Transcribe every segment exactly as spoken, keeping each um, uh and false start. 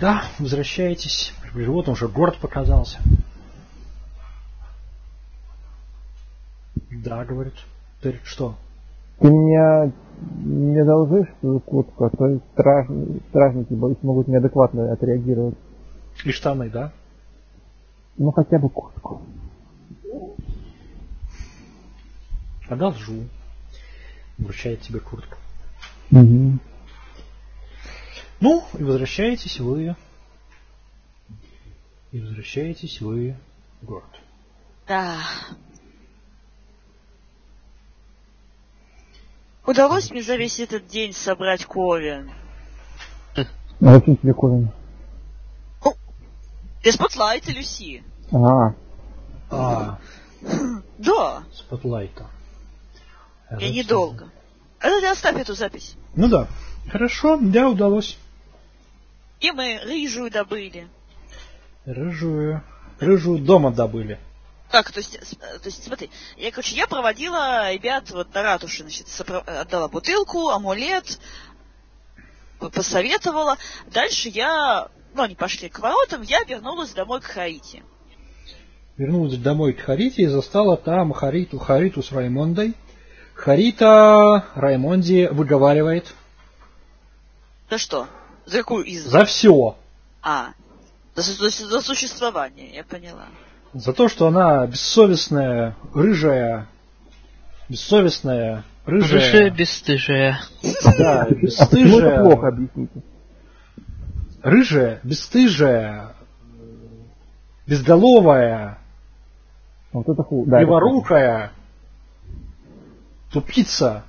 Да, возвращаетесь. Вот он уже город показался. Да, говорит. Ты что? Ты меня не одолжишь куртку, а то страж... стражники, боюсь, могут неадекватно отреагировать. И штаны, да? Ну, хотя бы куртку. Одолжу. Вручает тебе куртку. Угу. Ну, и возвращаетесь вы. И возвращаетесь вы в город. Да. Удалось мне за весь этот день собрать ковен? А зачем тебе ковен? Ну, для спотлайта, Люси. А. А. Да. Спотлайта. Я недолго. А оставь эту запись. Ну да. Хорошо, да, удалось. И мы рыжую добыли. Рыжую. Рыжую дома добыли. Так, то есть, то есть, смотри, я, короче, я проводила ребят вот на ратуше, значит, сопро- отдала бутылку, амулет, посоветовала. Дальше я, ну, они пошли к воротам, я вернулась домой к Харите. Вернулась домой к Харите и застала там Хариту, Хариту с Раймондой. Харита Раймонде выговаривает. За что? За какую из? За все. А, за, за, за существование, я поняла. За то, что она бессовестная, рыжая, бессовестная, рыжая. Рыжая, бесстыжая. Да, бесстыжая. Ну, это плохо, объясните. Рыжая, бесстыжая, безголовая, вот это фу, да, леворукая, тупица.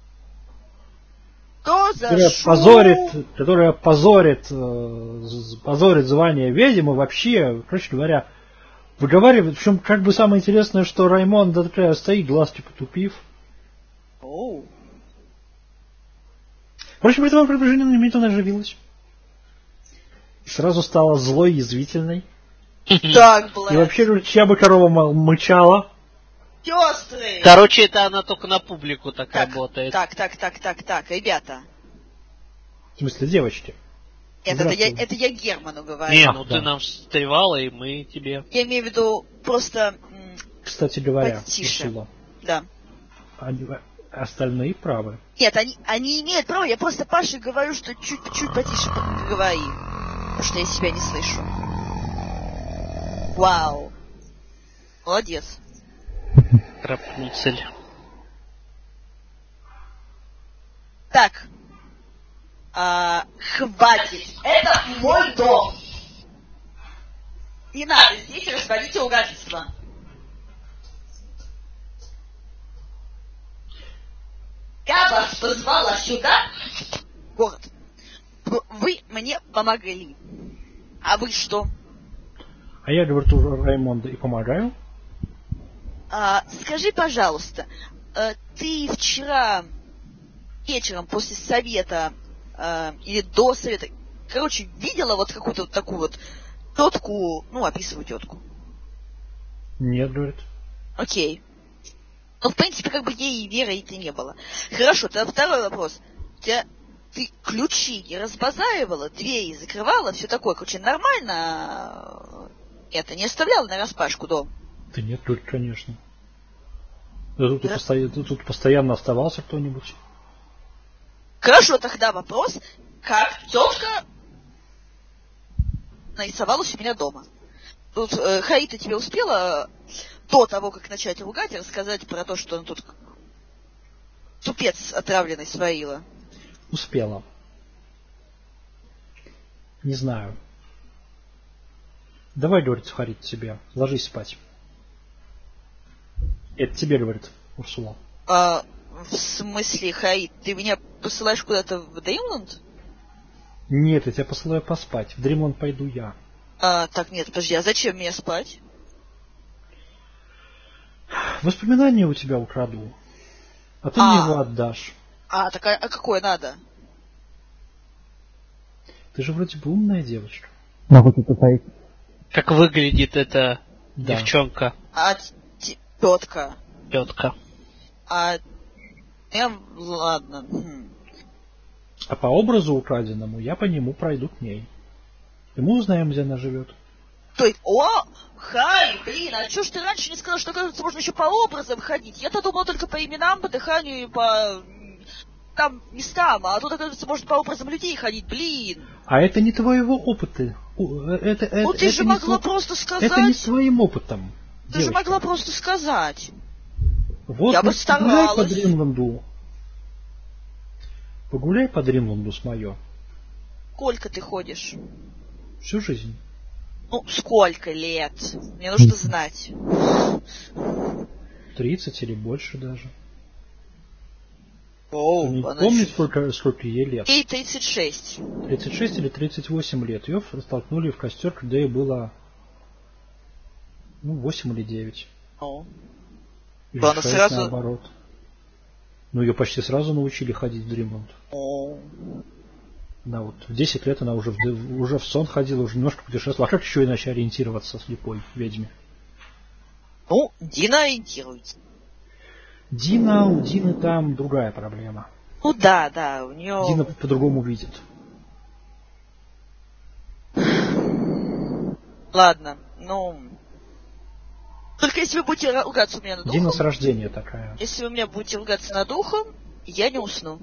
Кто за которая шу? позорит, которая позорит, позорит звание ведьмы вообще, короче говоря, выговаривает. Причем, как бы самое интересное, что Раймонда такая стоит, глазки потупив. Оу. Впрочем, при этом приближении на момент она оживилась. И сразу стала злой, язвительной. Так, блядь. И вообще, чья бы корова мычала. Сестры! Короче, это она только на публику так, так работает. Так, так, так, так, так, ребята. В смысле, девочки? Нет, это я, это я Герману говорю. Не, ну да. ты нам встревала, и мы тебе... Я имею в виду просто... Кстати говоря, потише. Урсула, Да. они, остальные правы. Нет, они, они имеют право, я просто Паше говорю, что чуть-чуть потише говори. Потому что я себя не слышу. Вау. Молодец. Рапунцель. Так. А, хватит. Это мой дом. Не надо здесь разводить ругательство. Я вас позвала сюда, город. Вы мне помогли. А вы что? А я, говорю, Раймонда и помогаю. А, скажи, пожалуйста, а, ты вчера вечером после совета а, или до совета, короче, видела вот какую-то вот такую вот тетку, ну, описываю тетку? Нет, говорит. Окей. Ну, в принципе, как бы ей и веры и не было. Хорошо, тогда второй вопрос. У тебя, ты ключи не разбазаривала, двери закрывала, все такое, короче, нормально это, не оставляла нараспашку дом? Да нет, только, конечно. Да тут, да. Постоянно, тут постоянно оставался кто-нибудь. Хорошо, тогда вопрос, как тетка нарисовалась у меня дома? Тут э, Харита тебе успела до того, как начать ругать, рассказать про то, что он тут тупец отравленный сварила? Успела. Не знаю. Давай, говорит Харит, тебе. Ложись спать. Это тебе, говорит Урсула. А, в смысле, Харит, ты меня посылаешь куда-то в Дримланд? Нет, я тебя посылаю поспать. В Дримланд пойду я. А, так, нет, подожди, а зачем мне спать? Воспоминания у тебя украду. А ты а, мне его отдашь. А, так а, а какое надо? Ты же вроде бы умная девочка. Могу тут повторить. Как выглядит эта да. девчонка? А, тетка. Тетка. А, я, ладно. Хм. А по образу украденному я по нему пройду к ней. И мы узнаем, где она живет. То есть, о, Хань, блин, а чё ж ты раньше не сказал, что, кажется, можно еще по образам ходить? Я-то думала только по именам, по дыханию и по там местам, а тут, оказывается, можно по образам людей ходить, блин. А это не твоего опыта. Это, Ну это, ты это же не могла тво... просто сказать. Это не с твоим опытом. Ты девочка. же могла просто сказать. Вот, я ну, бы старалась. Погуляй по Дринланду. Погуляй по Дринланду с моё. Сколько ты ходишь? Всю жизнь. Ну, сколько лет? Мне нужно знать. Тридцать или больше даже. Оу, не она помнишь, еще... сколько, сколько ей лет? Ей тридцать шесть. тридцать шесть или тридцать восемь лет. Ее столкнули в костер, когда ей было ну, восемь или девять. О. Или она шесть, сразу... наоборот. Ну, ее почти сразу научили ходить в Дримланд. О. Она вот в десять лет она уже в, уже в сон ходила, уже немножко путешествовала. А как еще иначе ориентироваться слепой ведьме? Ну, Дина ориентируется. Дина, у Дины там другая проблема. Ну да, да, у нее... Дина по-другому видит. Ладно, ну... Только если вы будете ругаться у меня над ухом... Дина с рождения такая. Если вы меня будете ругаться над ухом, я не усну.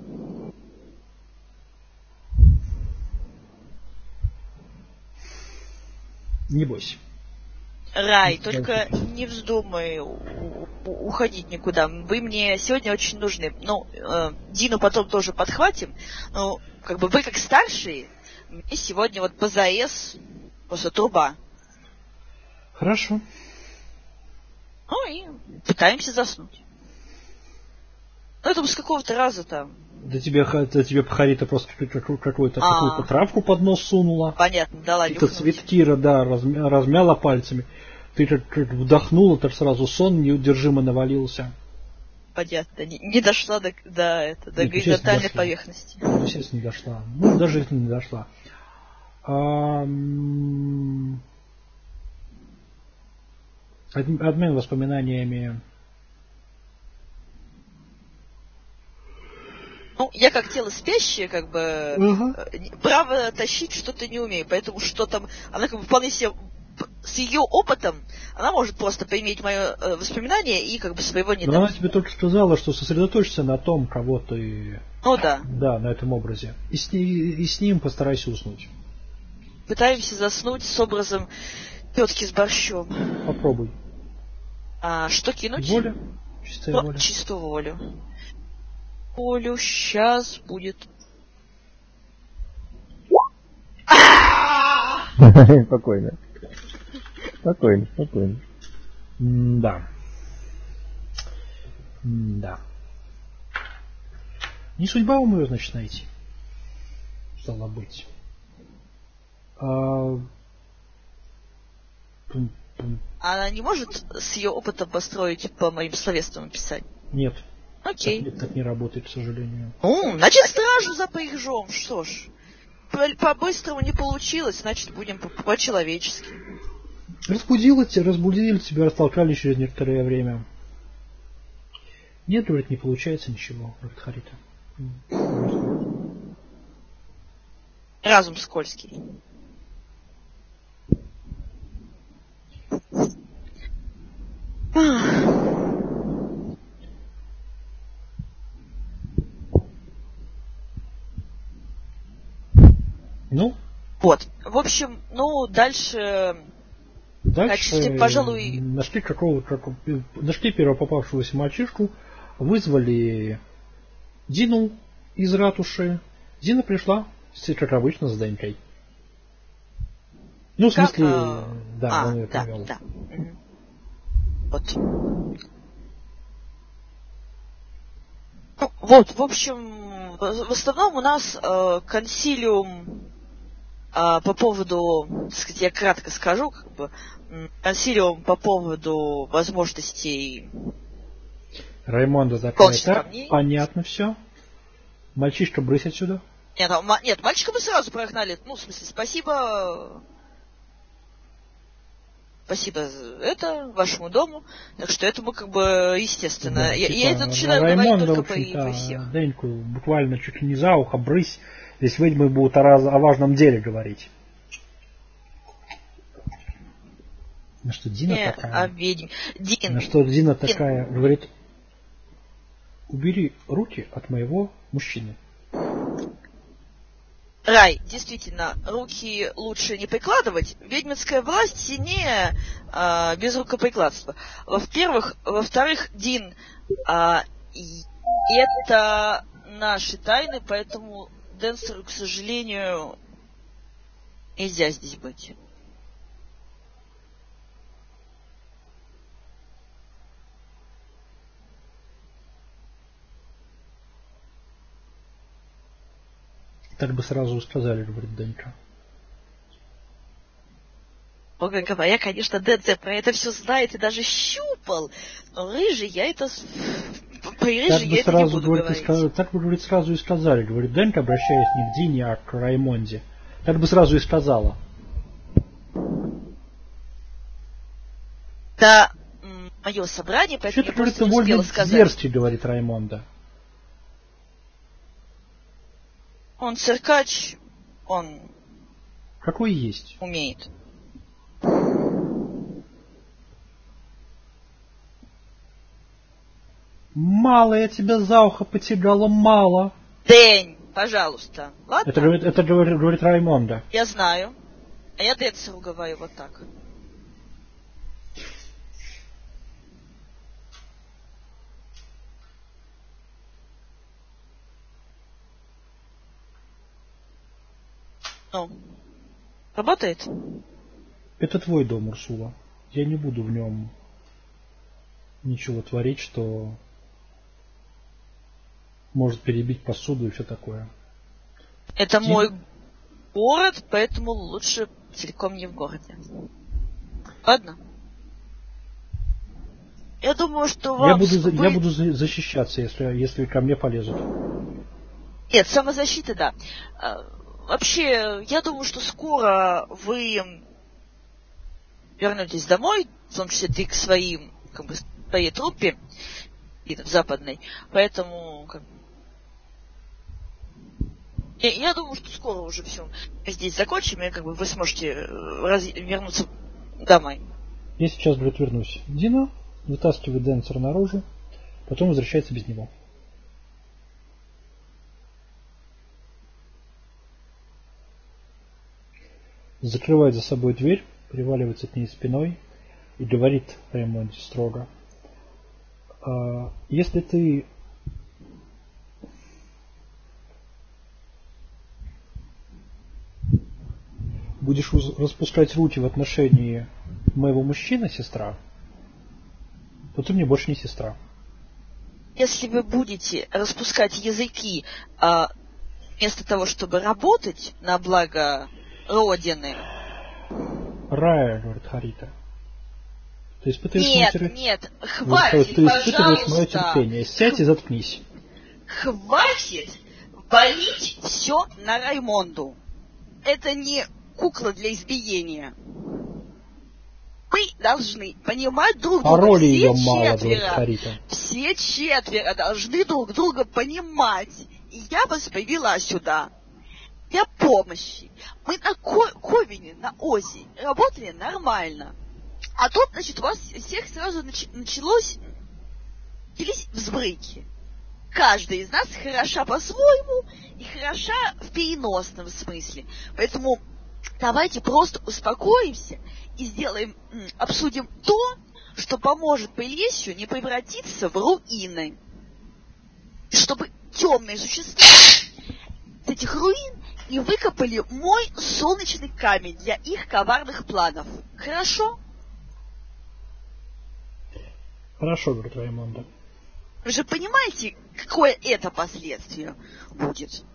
Не бойся. Рай, только не вздумай уходить никуда. Вы мне сегодня очень нужны. Ну, э, Дину потом тоже подхватим. Ну, как бы вы как старшие, мне сегодня вот позаез просто труба. Хорошо. Ну и пытаемся заснуть. Ну, это с какого-то раза там. Да тебе, да тебе Харита просто какую-то, какую-то травку под нос сунула. Понятно, дала нюхнуть. Это цветкира, да, размя, размяла пальцами. Ты как, как вдохнула, так сразу сон неудержимо навалился. Понятно, не, не дошла до, до, это, до горизонтальной поверхности. Ну, естественно, не дошла. Ну, даже если не дошла. А, обмен воспоминаниями. Ну, я как тело спящее, как бы, uh-huh. право тащить что-то не умею, поэтому что там, она как бы вполне себе, с ее опытом, она может просто поиметь мое э, воспоминание и как бы своего не Но она тебе только сказала, что сосредоточься на том, кого ты... Ну да. Да, на этом образе. И с, и с ним постарайся уснуть. Пытаемся заснуть с образом тетки с борщом. Попробуй. А что кинуть? Воля. Чистая воля. Чистую волю. Волю сейчас будет. Спокойно. Спокойно, спокойно. Да. Да. Не судьба вам ее, значит, найти. Стало быть. А... Она не может с ее опытом построить по моим словесным описаниям? Нет. Окей. Так, так не работает, к сожалению. Ну, значит, стражу запряжем. Что ж, по-быстрому не получилось, значит, будем по-человечески. Разбудила тебя, разбудили тебя, растолкали через некоторое время. Нет, говорит, не получается ничего, говорит Харита. Разум скользкий. Ну? Вот. В общем, ну, дальше... Дальше, качестве, пожалуй... нашли какого-то... Нашли первого попавшегося мальчишку, вызвали Дину из ратуши. Дина пришла, как обычно, с Данькой. Ну, в как, смысле, а... да, а, он ее да, привел. Да. Вот. Ну, вот, в общем, в основном у нас э, консилиум э, по поводу, так сказать, я кратко скажу, как бы, консилиум по поводу возможностей. Раймонда такая, так, понятно все. Мальчишка, брысь отсюда. Нет, нет, мальчика мы сразу прогнали. Ну, в смысле, спасибо. Спасибо это вашему дому. Так что это мы как бы естественно. Да, я, типа, я это начинаю Раймонда, говорить только при, при всех. Деньку буквально чуть ли не за ухо брысь, здесь ведьмы будут о, раз, о важном деле говорить. На что Дина Не, такая? а ведьм. Дин. На что Дина Дин. такая говорит: убери руки от моего мужчины. Рай, действительно, руки лучше не прикладывать. Ведьминская власть сильнее а, без рукоприкладства. Во-первых, во-вторых, Дин, а, и это наши тайны, поэтому Денсеру, к сожалению, нельзя здесь быть. Так бы сразу сказали, говорит Денька. Строго говоря, конечно, Денсер про это все знает и даже щупал. Но рыжий, я это... При Так рыжий бы я это не сразу, буду говорит, говорить. и сказали, так бы, говорит, сразу и сказали, говорит Денька, обращаясь не к Дине, а к Раймонде. Так бы сразу и сказала. Да, мое собрание, поэтому Что-то, я говорит, просто не успела довольно сказать. зверски, говорит Раймонда. Он циркач, он Какой есть. умеет. Мало я тебя за ухо потягала, мало. Дэнь, пожалуйста. Ладно? Это, говорит, это говорит, говорит Раймонда. Я знаю. А я Денсеру говорю вот так. Ну, работает? Это твой дом, Урсула. Я не буду в нем ничего творить, что может перебить посуду и все такое. Это Дин... мой город, поэтому лучше целиком не в городе. Ладно? Я думаю, что вам... Я буду, вы... я буду защищаться, если, если ко мне полезут. Нет, самозащита, да. Вообще, я думаю, что скоро вы вернетесь домой, в том числе ты к своим, как бы, своей труппе, в западной, поэтому, как... я, я думаю, что скоро уже все здесь закончим, и как бы вы сможете раз... вернуться домой. Я сейчас, говорит, вернусь. Дина вытаскивает Денсера наружу, потом возвращается без него. Закрывает за собой дверь, приваливается к ней спиной и говорит Раймонде строго: а, если ты будешь распускать руки в отношении моего мужчины, сестра, то ты мне больше не сестра. Если вы будете распускать языки а, вместо того, чтобы работать на благо Родины... Рая, говорит Харита. Ты испытываешь нет, мое терпение. Нет, хватит, ты пожалуйста. испытываешь мое терпение. Сядь и заткнись. Хватит валить все на Раймонду. Это не кукла для избиения. Мы должны понимать друг друга. А роли все ее мало, четверо, говорит Харита. Все четверо должны друг друга понимать. И я вас привела сюда для помощи. Мы на Ко- Ковине, на Ози работали нормально. А тут, значит, у вас всех сразу нач- началось... начались взбрыки. Каждая из нас хороша по-своему и хороша в переносном смысле. Поэтому давайте просто успокоимся и сделаем, обсудим то, что поможет Полесью не превратиться в руины. Чтобы темные существа с этих руин не выкопали мой солнечный камень для их коварных планов. Хорошо? Хорошо, говорит Раймонда. Вы же понимаете, какое это последствие будет?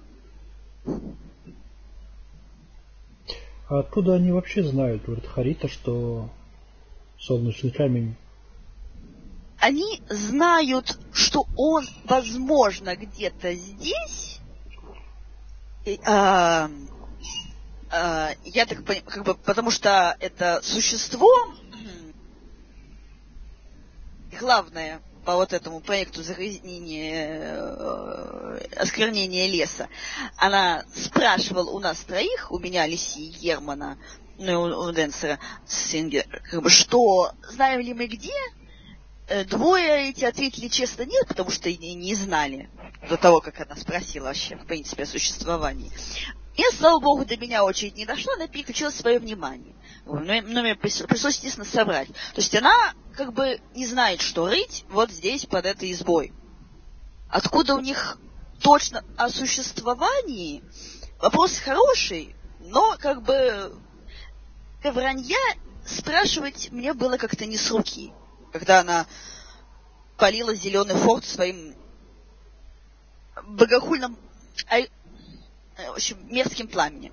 А откуда они вообще знают, говорит Харита, что солнечный камень... Они знают, что он, возможно, где-то здесь. И, а, а, я так понимаю, как бы, потому что это существо, главное, по вот этому проекту загрязнения, э, осквернения леса, она спрашивала у нас троих, у меня, Лиси и Германа, ну и у, у Денсера, Сингер, как бы, что знаем ли мы где? Э, двое эти ответили честно нет, потому что и не знали до того, как она спросила вообще, в принципе, о существовании. И, слава богу, до меня очередь не дошла, она переключила свое внимание. Но, но мне пришлось, естественно, соврать. То есть она как бы не знает, что рыть вот здесь, под этой избой. Откуда у них точно о существовании? Вопрос хороший, но как бы вранья спрашивать мне было как-то не с руки, когда она палила зеленый форт своим богохульным, в общем, мерзким пламенем.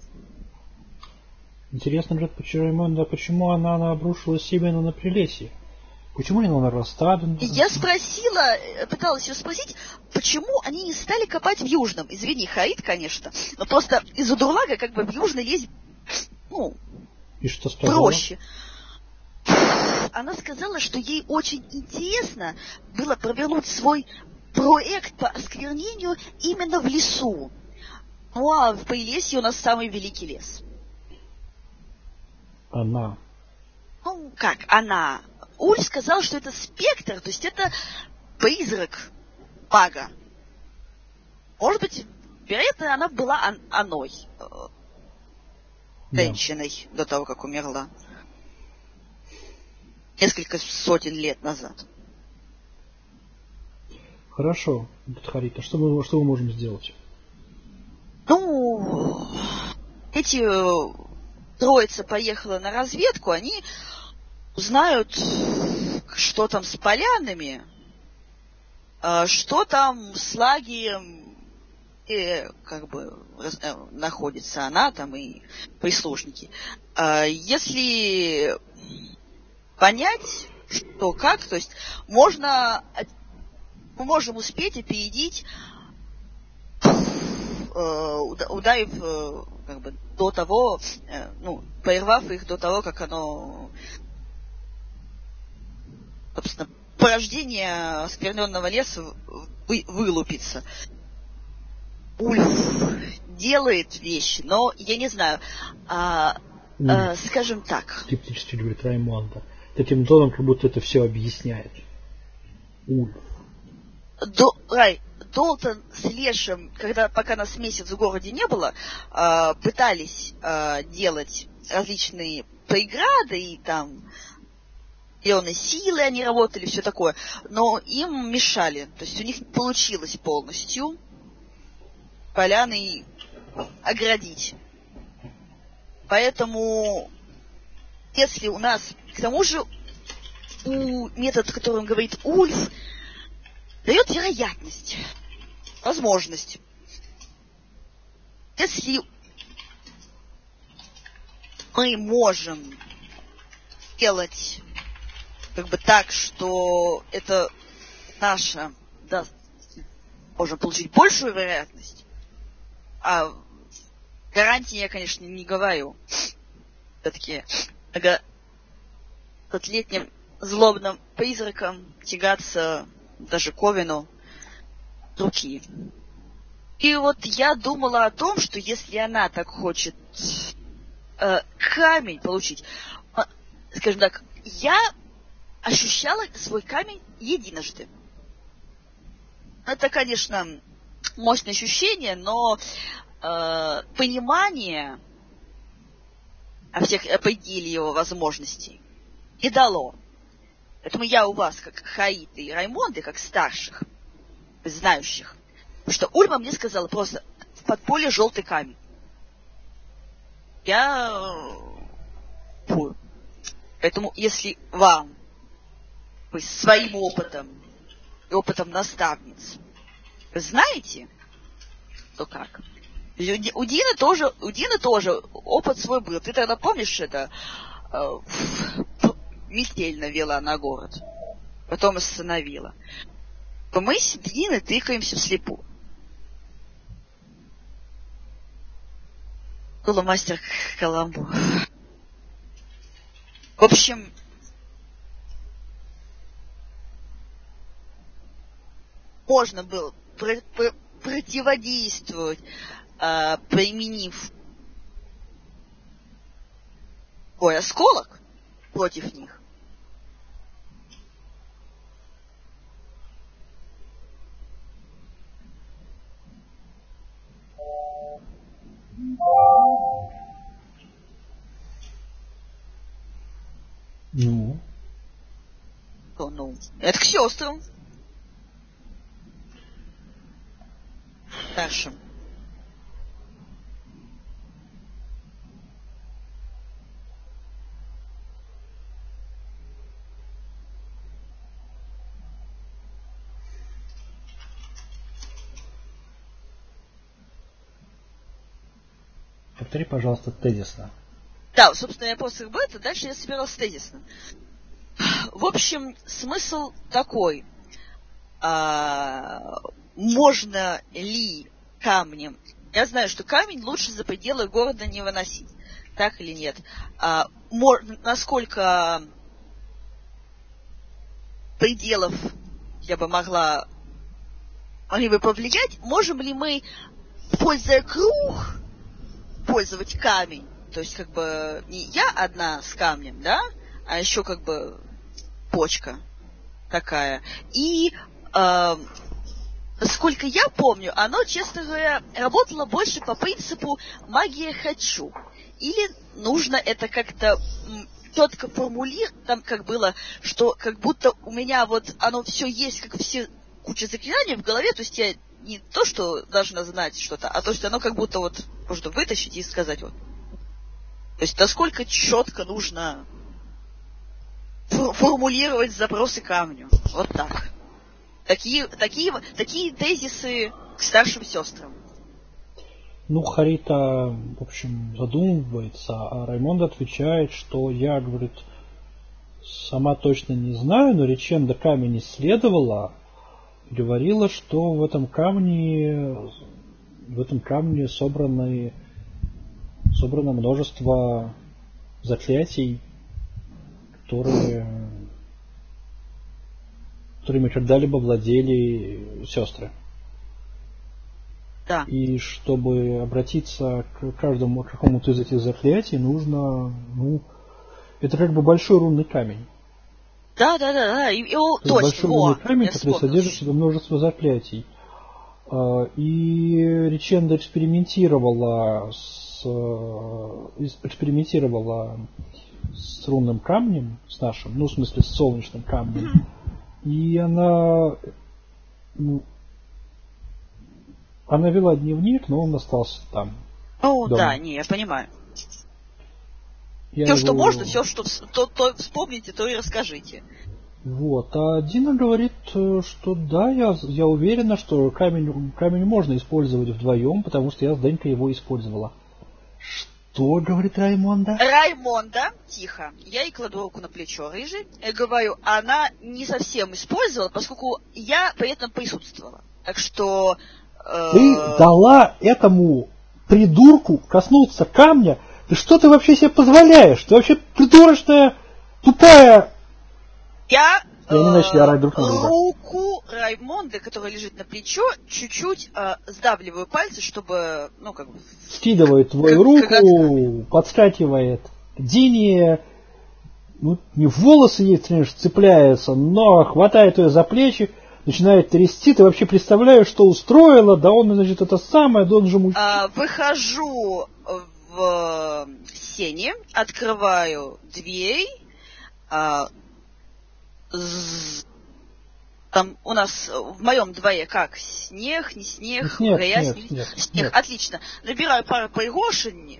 Интересно, брат, почему, почему она обрушилась именно на Прилесье? Почему не на Ростаду? Я спросила, пыталась ее спросить, почему они не стали копать в Южном. Извини, Хаид, конечно, но просто из-за дурлага как бы в Южный лезть, ну, и что сказала? Проще. Она сказала, что ей очень интересно было провернуть свой проект по осквернению именно в лесу. Ну, а в Прилесье у нас самый великий лес. Она. Ну, как она? Уль сказал, что это спектр, то есть это призрак мага. Может быть, вероятно, она была он- оной, э, женщиной, да. До того, как умерла. Несколько сотен лет назад. Хорошо, Харита, что мы, что мы можем сделать? Ну, эти троица поехала на разведку, они узнают, что там с полянами, что там с лагерем, где как бы находится она там и прислужники. Если понять, что как, то есть можно, мы можем успеть опередить, ударив как бы до того, ну, прервав их до того, как оно, собственно, порождение оскверненного леса вы, вылупится. Ульф делает вещи, но я не знаю, а, а, скажем так. Скептически говорит Раймонда. Таким тоном, как будто это все объясняет. Ульф. До, Рай, Долтон с Лешем, когда, пока нас месяц в городе не было, э, пытались э, делать различные преграды, и там зеленые силы они работали, все такое, но им мешали. То есть у них не получилось полностью поляны оградить. Поэтому, если у нас, к тому же, у метод, о котором говорит Ульф, дает вероятность, возможность. Если мы можем делать как бы так, что это наша, да, можем получить большую вероятность, а гарантии я, конечно, не говорю. Все-таки летним злобным призраком тягаться даже Ковину руки. И вот я думала о том, что если она так хочет э, камень получить, э, скажем так, я ощущала свой камень единожды. Это, конечно, мощное ощущение, но э, понимание о всех о пределе его возможностей не дало. Поэтому я у вас, как Хаиты и Раймонды, как старших, знающих. Потому что Ульма мне сказала просто в подполье желтый камень. Я... Фу. Поэтому, если вам, вы своим опытом и опытом наставниц, вы знаете, то как? У Дины тоже, у Дины тоже опыт свой был. Ты тогда помнишь это? Метель навела на город. Потом остановила. То мы с Диной тыкаемся вслепую. Было мастер каламбур. В общем, можно было пр- пр- противодействовать, э, применив ой, осколок против них. Ну? Что, ну? Это к сестрам. Старшим. Повтори, пожалуйста, тезисно. Да, собственно, я после бета, дальше я собирался тезисно. В общем, смысл такой. А, можно ли камнем... Я знаю, что камень лучше за пределы города не выносить. Так или нет? А, мор... Насколько пределов я бы могла... могли бы повлиять, можем ли мы, используя круг, пользовать камень? То есть, как бы, не я одна с камнем, да, а еще, как бы, почка такая. И, э, сколько я помню, оно, честно говоря, работало больше по принципу «магия хочу». Или нужно это как-то м, четко формулировать, там, как было, что как будто у меня вот оно все есть, как все, куча заклинаний в голове, то есть я не то, что должна знать что-то, а то, что оно как будто вот можно вытащить и сказать вот. То есть насколько четко нужно фор- формулировать запросы камню. Вот так. Такие, такие, такие тезисы к старшим сестрам. Ну, Харита, в общем, задумывается, а Раймонд отвечает, что я, говорит, сама точно не знаю, но Риченда камень исследовала, говорила, что в этом камне в этом камне собраны собрано множество заклятий, которые которыми когда-либо владели сестры. Да. И чтобы обратиться к каждому к какому-то из этих заклятий, нужно, ну, это как бы большой рунный камень. Да, да, да, да. И, и, о, Это точно, большой во, рунный камень, я который вспомнил. содержит в себе множество заклятий. И Риченда экспериментировала с экспериментировала с рунным камнем, с нашим, ну, в смысле, с солнечным камнем. Mm-hmm. И она ну, она вела дневник, но он остался там. Ну, дома. да, не, я понимаю. Я все, его... что можно, все, что то, то вспомните, то и расскажите. Вот. А Дина говорит, что да, я, я уверена, что камень, камень можно использовать вдвоем, потому что я с Денькой его использовала. Что, говорит Раймонда? Раймонда, тихо, я ей кладу руку на плечо рыжий, и говорю, она не совсем использовала, поскольку я при этом присутствовала. Так что... Э... Ты дала этому придурку коснуться камня? Ты что ты вообще себе позволяешь? Ты вообще придурочная, тупая... Я, И они начали орать друг на друга. Руку Раймонды, которая лежит на плечо, чуть-чуть э, сдавливаю пальцы, чтобы, ну, как бы... Скидывает твою как, руку, как подскакивает к Дине, ну, не в волосы ей, конечно, цепляется, но хватает ее за плечи, начинает трясти. Ты вообще представляешь, что устроила? Да он, значит, это самое, да он же мужчина. А, выхожу в сени, открываю дверь, а, там у нас в моем дворе как? Снег, не снег, снег, грязь, снег, снег, снег, снег. снег. Отлично. Набираю пару пригоршень,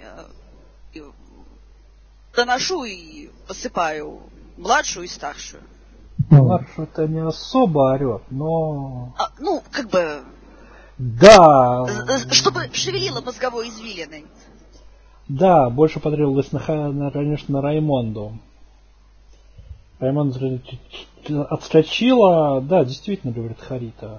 доношу и посыпаю младшую и старшую. Младшую-то не особо орет, но... А, ну, как бы... Да. Чтобы шевелила мозговой извилиной. Да, больше потребовалось, на, на, конечно, на Раймонду. Раймонд отскочила. Да, действительно, говорит Харита.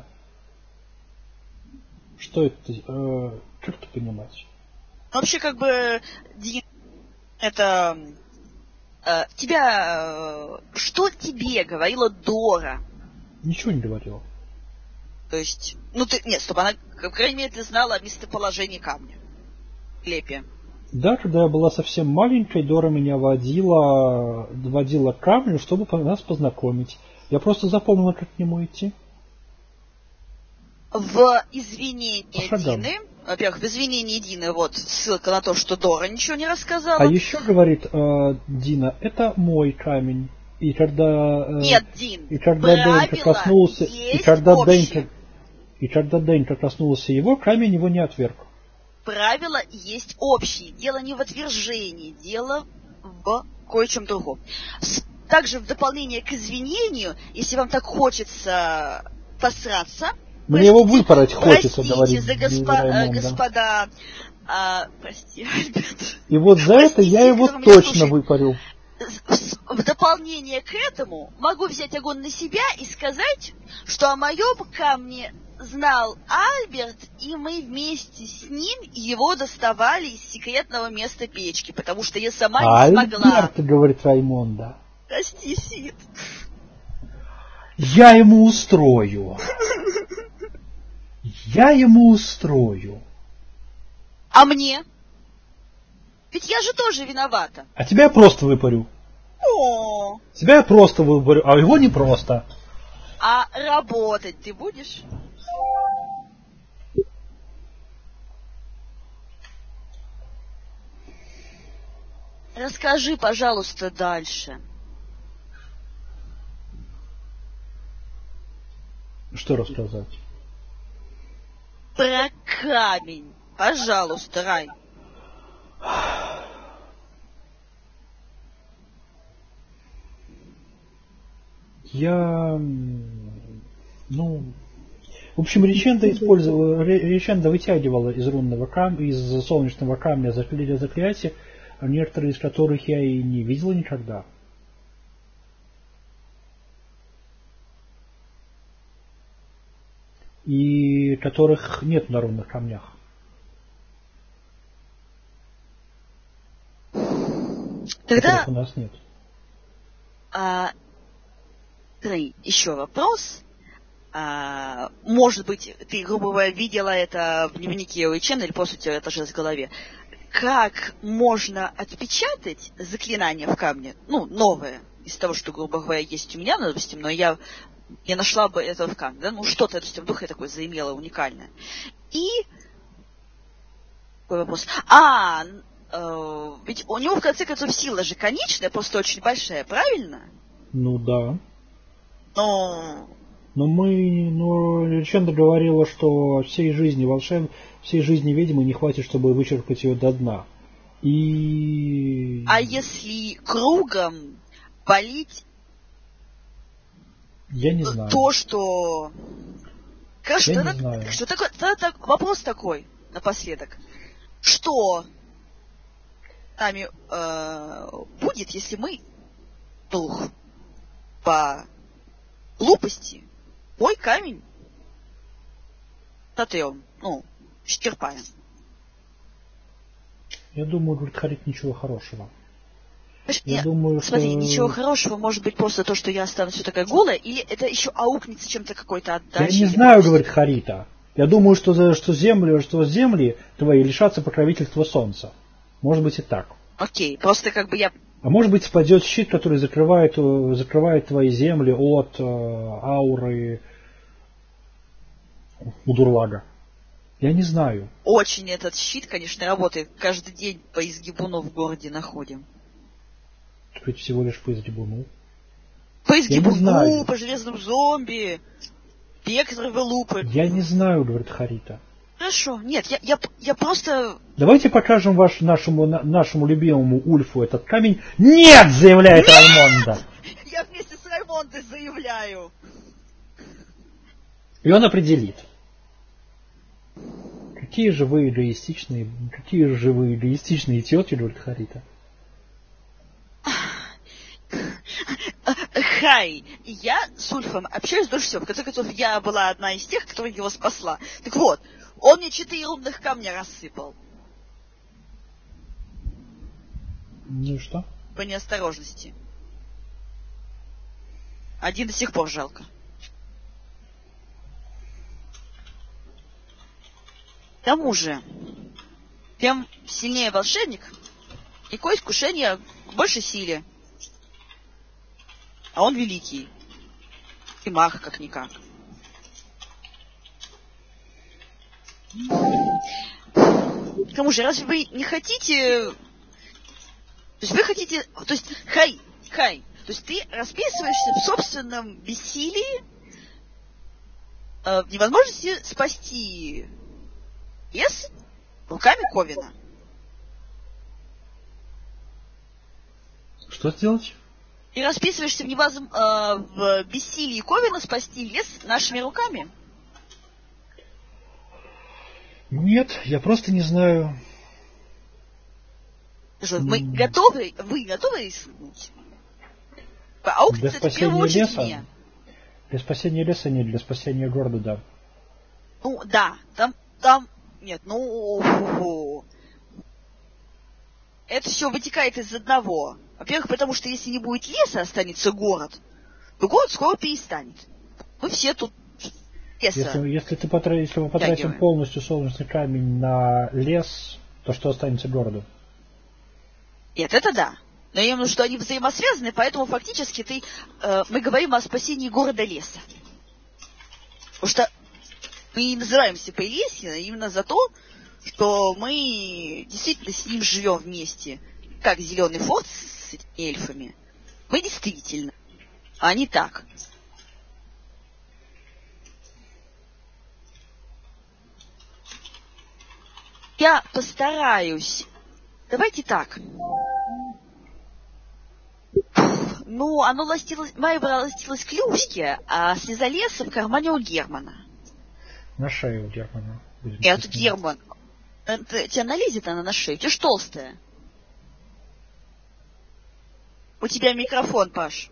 Что это? Э, как это понимать? Вообще, как бы, это... Э, тебя... Э, что тебе говорила Дора? Ничего не говорила. То есть, ну ты, нет, стоп, она, по крайней мере, ты знала о местоположении камня. Клепе. Да, когда я была совсем маленькой, Дора меня водила, водила к камню, чтобы нас познакомить. Я просто запомнила, как к нему идти. В извинении По шагам. Дины, во-первых, в извинении Дины вот ссылка на то, что Дора ничего не рассказала. А еще говорит э, Дина, это мой камень. И когда, э, Нет, Дин, и когда Денька коснулся, и когда Денька, и когда Денька коснулся его, камень его не отверг. Правила есть общие. Дело не в отвержении, дело в кое-чем другом. Также в дополнение к извинению, если вам так хочется посраться, мне его выпороть хочется, говорить. Простите, госпо- господа, а, прости, Альберт. И вот за Простите, это я его точно выпарю. В дополнение к этому могу взять огонь на себя и сказать, что о моем камне знал Альберт, и мы вместе с ним его доставали из секретного места печки, потому что я сама не Альберт, смогла. Альберт, говорит Раймонда. Прости, Сид. Я ему устрою. Я ему устрою. А мне? Ведь я же тоже виновата. А тебя я просто выпарю. О. Тебя я просто выпарю, а его не просто. А работать ты будешь? Расскажи, пожалуйста, дальше. Что рассказать? Про камень. Пожалуйста, Рай. Я... Ну... В общем, Риченда использовала... Риченда вытягивала из рунного камня, из солнечного камня заклятия, некоторые из которых я и не видела никогда. И которых нет на рунных камнях. Тогда... Которых у нас нет. А... Еще вопрос. А, может быть, ты, грубо говоря, видела это в дневнике Уичена, или просто у тебя это же в голове. Как можно отпечатать заклинание в камне, ну, новое, из того, что, грубо говоря, есть у меня, допустим, но я не нашла бы этого в камне, да, ну, что-то, допустим, в духе такое заимело уникальное. И... Какой вопрос? А, э, ведь у него, в конце концов, сила же конечная, просто очень большая, правильно? Ну, да. Но... Но мы, но Риченда говорила, что всей жизни волшеб, всей жизни ведьмы не хватит, чтобы вычерпать ее до дна. И... А если кругом полить... Я не знаю. То, что... Короче, Я тогда, не знаю. Что такое, тогда так, вопрос такой, напоследок. Что с нами э, будет, если мы дух по глупости мой камень сотрем, ну, исчерпаем? Я думаю, говорит Харит, ничего хорошего. Я Я, думаю, смотри, что... ничего хорошего, может быть просто то, что я останусь все такая голая, или это еще аукнется чем-то какой-то отдачей. Я не знаю, просто... говорит Харита. Я думаю, что, за, что, земли, что земли твои лишатся покровительства солнца. Может быть и так. Окей, просто как бы я... А может быть спадет щит, который закрывает, закрывает твои земли от э, ауры Удурлага. Я не знаю. Очень этот щит, конечно, работает. Каждый день по изгибуну в городе находим. Ведь всего лишь по изгибуну. По изгибуну, по железным зомби, векторовые лупы. Я не знаю, говорит Харита. Хорошо, нет, я, я, я просто... Давайте покажем ваш, нашему, нашему любимому Ульфу этот камень. Нет, заявляет нет! Раймонда. Я вместе с Раймондой заявляю. И он определит. Какие же вы эгоистичные, какие же вы эгоистичные тети, говорит Харита. Хай, я с Ульфом общаюсь дольше всего. В конце концов, я была одна из тех, которая его спасла. Так вот, он мне четыре рудных камня рассыпал. Ну и что? По неосторожности. Один до сих пор жалко. К тому же, тем сильнее волшебник, никакое искушение к большей силе. А он великий. И маг, как-никак. К тому же, разве вы не хотите... То есть вы хотите... То есть, хай, хай. То есть ты расписываешься в собственном бессилии, э, в невозможности спасти лес руками Ковина. Что сделать? Ты расписываешься в, невоз... э, в бессилии Ковина спасти лес нашими руками? Нет, я просто не знаю. Что, мы mm. готовы, вы готовы рискнуть? Для спасения леса? Для спасения леса нет, для спасения города, да. Ну, да, там, там, нет, ну, это все вытекает из одного. Во-первых, потому что если не будет леса, останется город, то город скоро перестанет. Мы все тут леса. Если, если, ты потра... если мы потратим полностью солнечный камень на лес, то что останется городу? Нет, это да. Но я имею в виду, что они взаимосвязаны, поэтому фактически ты, э, мы говорим о спасении города-леса. Потому что мы называемся Прелесье именно за то, что мы действительно с ним живем вместе. Как Зеленый форт с этими эльфами. Мы действительно. А не так. Я постараюсь. Давайте так. Ну, оно ластилось, Майбра ластилась к Люське, а слеза леса в кармане у Германа. На шее у Германа. Нет, Герман. Это, тебя налезет она на шею, ты ж толстая. У тебя микрофон, Паш.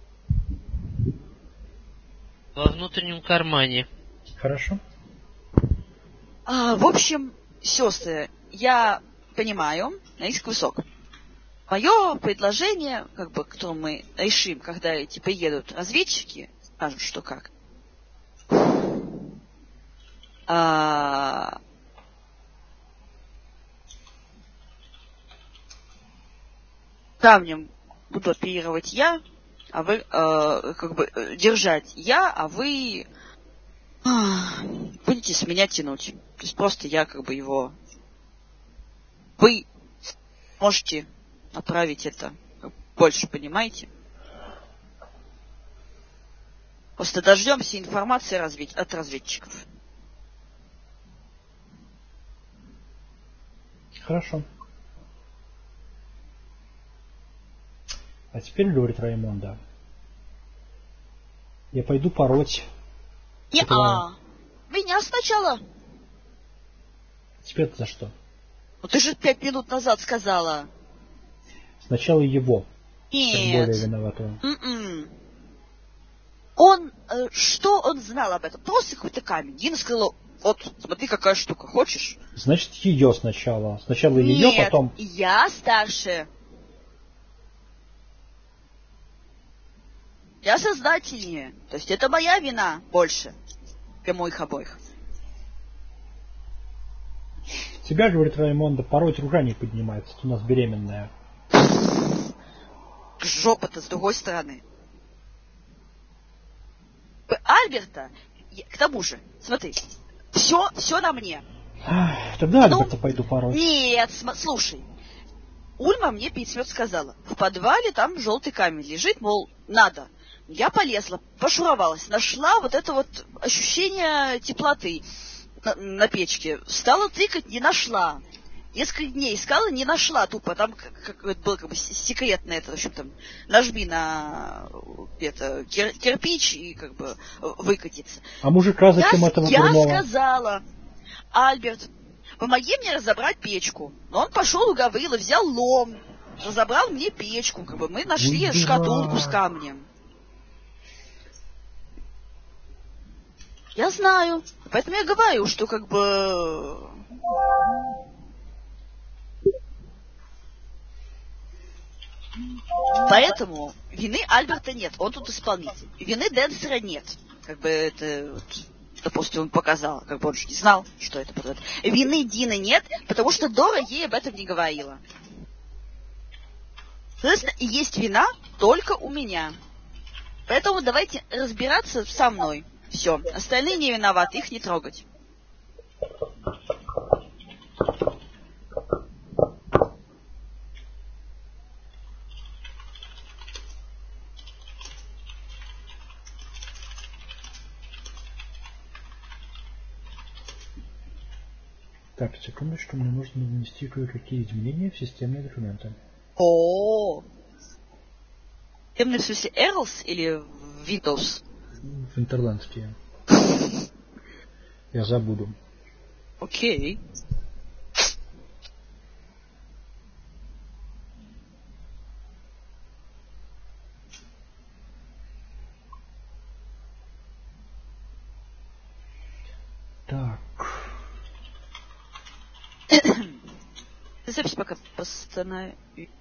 Во внутреннем кармане. Хорошо. А, в общем, сестры, я понимаю, риск высок. Мое предложение, как бы, которое мы решим, когда эти приедут разведчики, скажут, что как. А... Камнем буду оперировать я, а вы, э, как бы, держать я, а вы э, будете с меня тянуть. То есть просто я, как бы, его... Вы можете направить это больше, понимаете? Просто дождемся информации развед... от разведчиков. Хорошо. А теперь, говорит Раймонда, я пойду пороть. Не-а. Меня сначала. Теперь-то за что? Ну ты же пять минут назад сказала. Сначала его. Нет. Более виноватого. Mm-mm. Он, э, что он знал об этом? Просто какой-то камень. Дина сказала, вот, смотри, какая штука, хочешь? Значит, ее сначала. Сначала ее, Нет, потом... я старше. Я сознательнее. То есть это моя вина больше. Для моих обоих. Тебя, говорит Раймонда, пороть рука не поднимается. Ты у нас беременная. Жопа-то с другой стороны. Альберта, к тому же, смотри, все, все на мне. Ах, тогда ну, Альберта пойду пороть. Нет, см- слушай. Ульма мне перед смертью сказала, в подвале там желтый камень лежит, мол, надо. Я полезла, пошуровалась, нашла вот это вот ощущение теплоты на, на печке. Стала тыкать, не нашла. Несколько дней искала, не нашла тупо. Там как, как, это было как бы секретное, это, в общем, там, нажми на это, кир, кирпич и как бы выкатится. А мужика зачем я, этого Я дурного? сказала, Альберт, помоги мне разобрать печку. Но он пошел, уговорил, взял лом, разобрал мне печку. Как бы мы нашли Ой, шкатулку с камнем. Я знаю. Поэтому я говорю, что как бы... Поэтому вины Альберта нет, он тут исполнитель. Вины Денсера нет. Как бы это... Вот, что просто ему показала, как бы он же не знал, что это будет. Вины Дины нет, потому что Дора ей об этом не говорила. Соответственно, есть вина только у меня. Поэтому давайте разбираться со мной. Все. Остальные не виноваты, их не трогать. Так, секундочку, мне нужно внести кое-какие изменения в системные документы. О, системный в смысле Erls или Windows? В интерландские. Я забуду. Окей. Так. Запись пока постанови.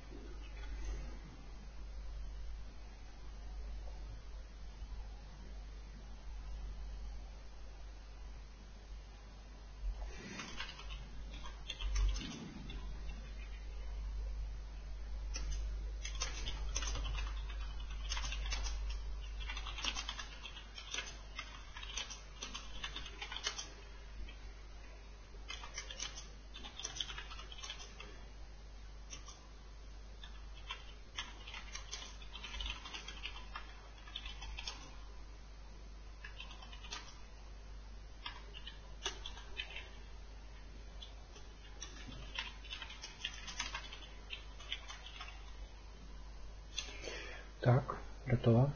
Так, готово.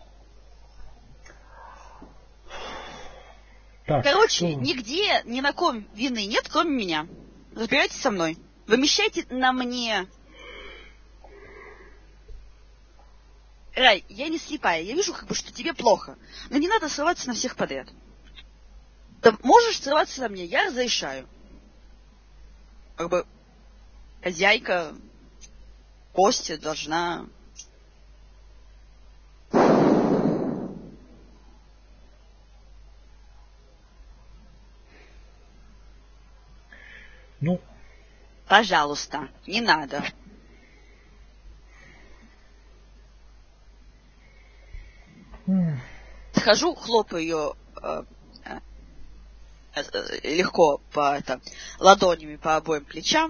Так, Короче, что... нигде ни на ком вины нет, кроме меня. Разбирайтесь со мной. Вымещайте на мне. Рай, я не слепая, я вижу, как бы, что тебе плохо. Но не надо срываться на всех подряд. Ты можешь срываться на мне, я разрешаю. Как бы хозяйка, гостья должна... Ну, Пожалуйста, не надо. м, Схожу, хлопаю ее э, э, э, легко по это, ладонями по обоим плечам.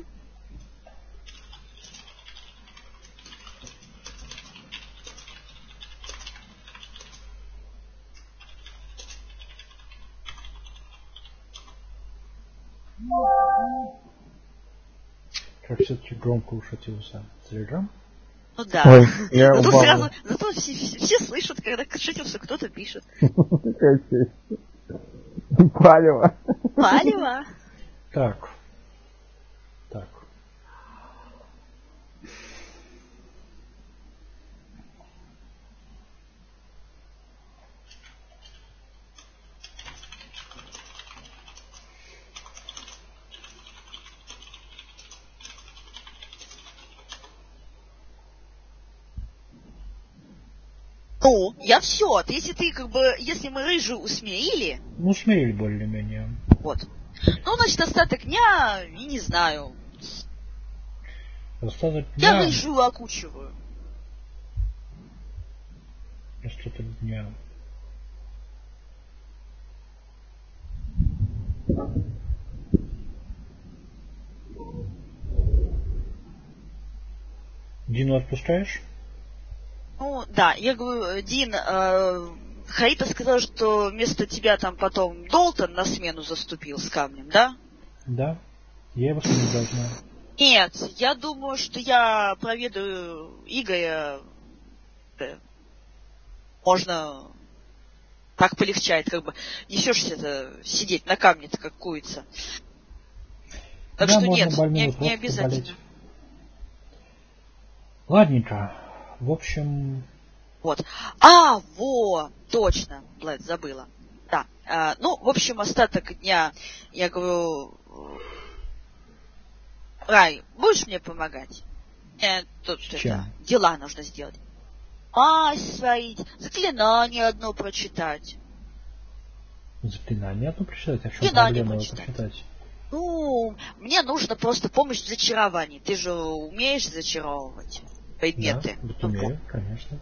как все-таки громко ушатился Телеграм. Ну да. Ой, я Зато упал. сразу, зато все, все, все слышат, когда шутился, кто-то пишет. Какая честь. Палево. Палево. Так. Так. Ну, я все. Если ты как бы, если мы рыжую усмирили, Ну, смеяли более-менее. вот. Ну, значит, остаток дня, я не знаю. Остаток Я дня... рыжую окучиваю. Остаток дня... Дину отпускаешь? Ну, да, я говорю, Дин, э, Харита сказала, что вместо тебя там потом Долтон на смену заступил с камнем, да? Да. Я его сменить должна. Нет, я думаю, что я проведу Игоря. Э, Можно... Так полегчает, как бы. Несешься-то сидеть на камне-то, как курица. Так Да, что можно нет, больного не, не просто обязательно. поболеть. Ладненько. В общем... Вот. А, во, точно, Блэд, забыла. Да. А, ну, в общем, остаток дня, я говорю, Рай, будешь мне помогать? Мне тут это, дела нужно сделать. Мазь сварить, заклинание одно прочитать. Заклинание одно прочитать, а в чем Заклинание проблема его прочитать. прочитать? Ну, мне нужно просто помощь в зачаровании. Ты же умеешь зачаровывать предметы? Да, вот Ну, умею, конечно.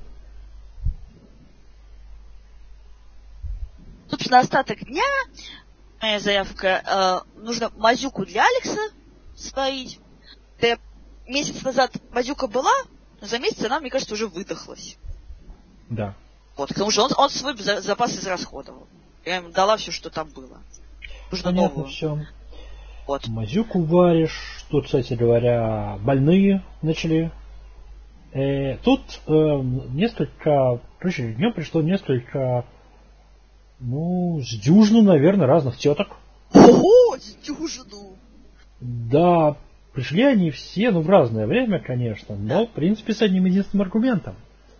Собственно, остаток дня, моя заявка, э, нужно мазюку для Алекса сварить. Да, месяц назад мазюка была, но за месяц она, мне кажется, уже выдохлась. Да. Вот, потому что он, он свой запас израсходовал. Я ему дала все, что там было. Нужно Понятно новую. все. Вот. Мазюку варишь. Тут, кстати говоря, больные начали. Э, тут э, несколько... Короче, днем пришло несколько... Ну, с дюжину, наверное, разных теток. Ого, с дюжину! Да, пришли они все, ну, в разное время, конечно, но, Да. в принципе, с одним единственным аргументом.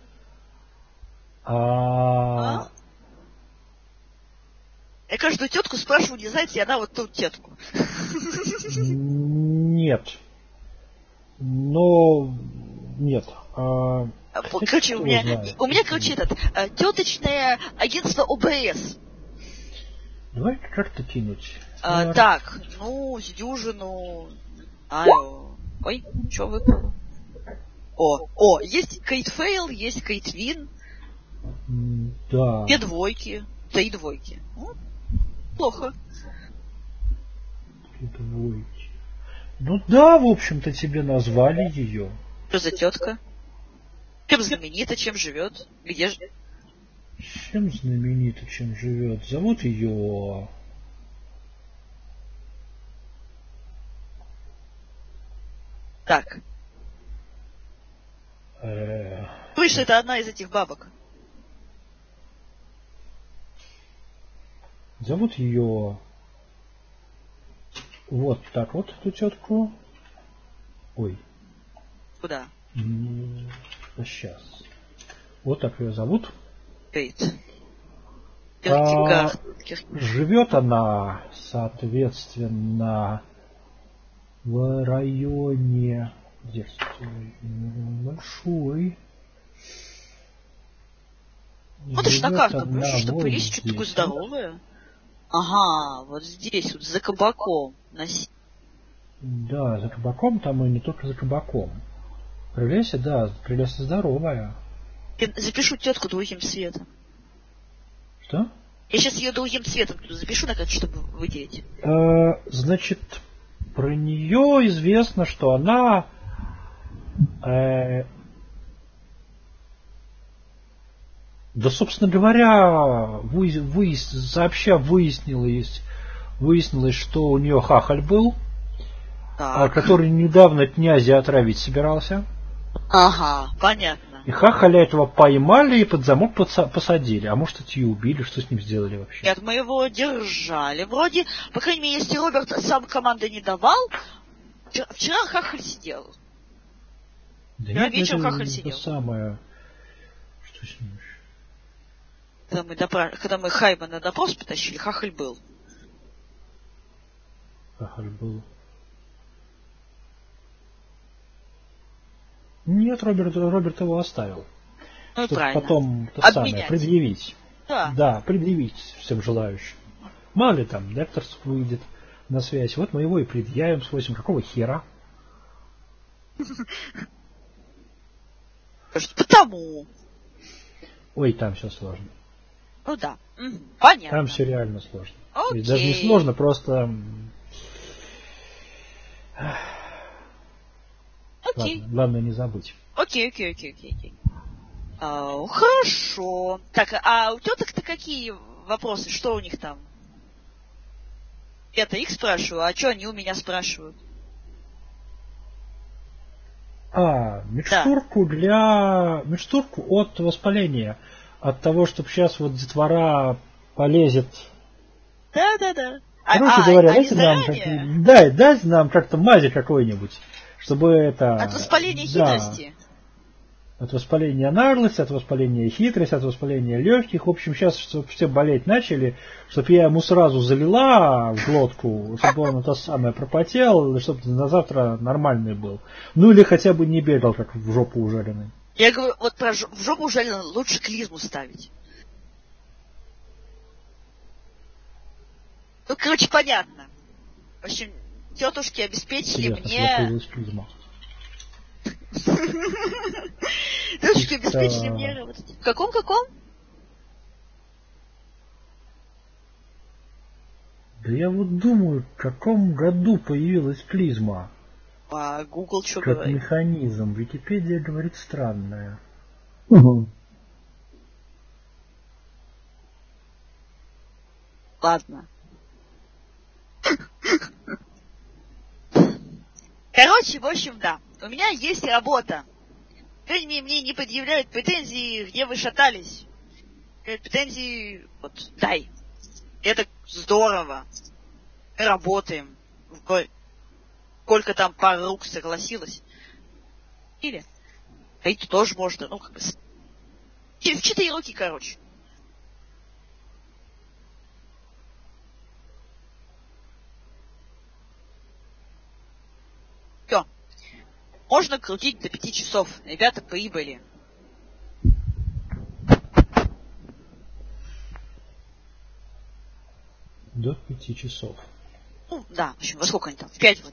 А... А? Я каждую тетку спрашиваю, не знаете, она вот ту тетку. Нет. Но... Нет. А... Короче, у меня, у меня, короче, этот, теточное агентство ОБС. Давай как-то кинуть. А, так, ну, с дюжину... Аю. Ой, что выпало? О, о, есть Кейт Фейл, есть Кейт Вин. Да. Две двойки. Три двойки. Ну, плохо. Три двойки. Ну да, в общем-то, тебе назвали ее. Что за тетка? Чем знаменита, чем живет? Где же? Чем знаменита, чем живет? Зовут ее... Так. Э... Слышь, это одна из этих бабок. Зовут ее... Вот так вот эту тетку. Ой. Куда? Сейчас. Вот так ее зовут. Кейт. А, живет она, соответственно, в районе... Где большой. Вот уж на карту, понимаешь, что прилезть, что-то такое здоровое. Ага, вот здесь, вот за кабаком. На... Да, за кабаком, там и не только за кабаком. Прилеся, да, прилеся здоровая. Я запишу тетку другим цветом. Что? Я сейчас ее другим цветом туда запишу, на чтобы выделить. Э, значит, про нее известно, что она э, да, собственно говоря, вы, вы, сообща выяснилось, выяснилось, что у нее хахаль был, а, который недавно князя отравить собирался. Ага, понятно. И хахаля этого поймали и под замок посадили. А может, эти убили, что с ним сделали вообще? Нет, мы его держали. Вроде, по крайней мере, если Роберт сам команды не давал, вчера, вчера хахаль сидел. Да вчера нет, вечером это, хахаль это сидел. Самое... Что с ним? Когда мы, допра... Когда мы Хайма на допрос потащили, хахаль был. Хахаль был. Нет, Роберт, Роберт его оставил. Ну и чтобы правильно. Потом то самое, предъявить. Да. Да, предъявить всем желающим. Мало ли там, Декторс выйдет на связь. Вот мы его и предъявим, спросим, какого хера? Потому. Ой, там все сложно. Ну да. Угу. Понятно. Там все реально сложно. Окей. Даже не сложно, просто... Окей. Ладно, главное не забыть. Окей, окей, окей, окей, окей. А, хорошо. Так, а у теток-то какие вопросы? Что у них там? Я-то их спрашиваю, а что они у меня спрашивают? А, микстурку да. для... Микстурку от воспаления. От того, чтобы сейчас вот детвора полезет. Да-да-да. Короче а, говоря, а, дайте нам, как... дай, дайте нам как-то мази какой-нибудь, чтобы это... От воспаления да, хитрости. От воспаления наглости, от воспаления хитрости, от воспаления легких. В общем, сейчас, чтобы все болеть начали, чтобы я ему сразу залила в глотку, чтобы он это самое пропотел, чтобы на завтра нормальный был. Ну или хотя бы не бегал, как в жопу ужаленный. Я говорю, вот про в жопу ужаленный лучше клизму ставить. Ну, короче, понятно. В общем, тетушки обеспечили Интересно, мне... когда появилась призма. Тетушки обеспечили мне работать. В каком-каком? Да я вот думаю, в каком году появилась призма? А Google что Как говорит? механизм. Википедия говорит странное. Угу. Ладно. Короче, в общем, да. У меня есть работа. Теперь мне, мне не предъявляют претензии, где вы шатались. Претензии, вот, дай. Это здорово. Мы работаем. Сколько там пар рук согласилась. Или ходить тоже можно, ну, как бы... В четыре руки, короче. Все. Можно крутить до пяти часов. Ребята прибыли. До пяти часов. Ну, да, в общем, во сколько они там? В пять вот.